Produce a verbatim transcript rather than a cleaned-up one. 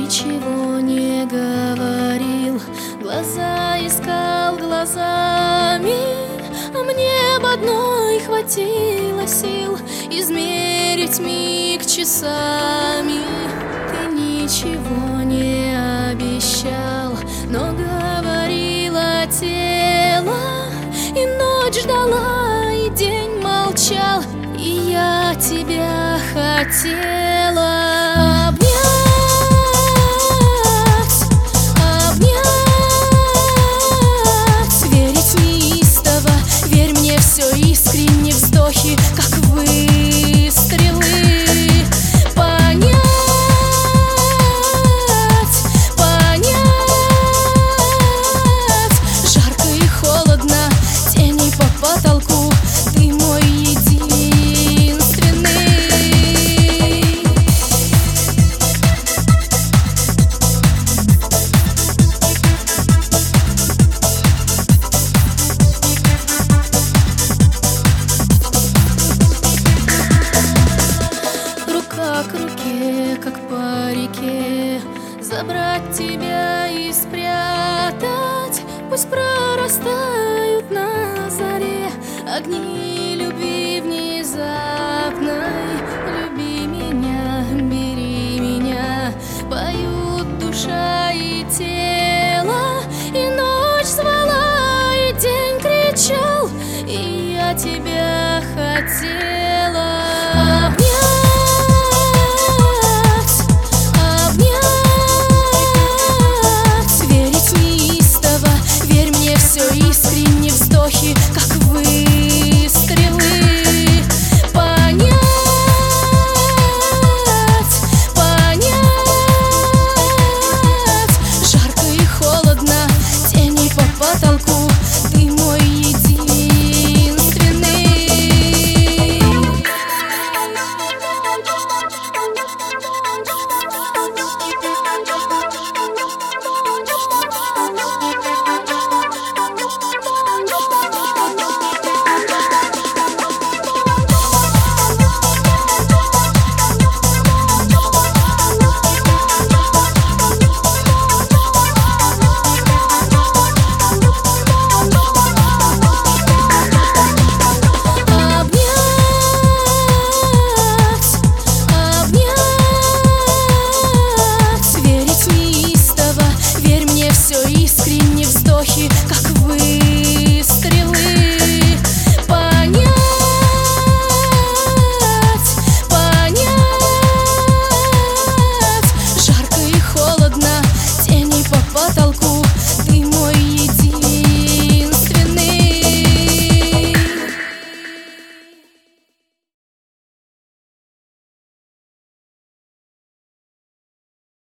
ничего не говорил, глаза искал глазами, а мне об одной хватило сил измерить миг часами. Ты ничего не обещал, но говорила тело, и ночь ждала, и день молчал, и я тебя хотела обнять, обнять, верить неистово, верь мне все искренне, вздохи, как выстрелы, понять, понять, жарко и холодно, тени по потолку, ты мой единственный. Рука к руке, как по реке, забрать тебя и спрятать, пусть прорастают на заре огни любви внезапной.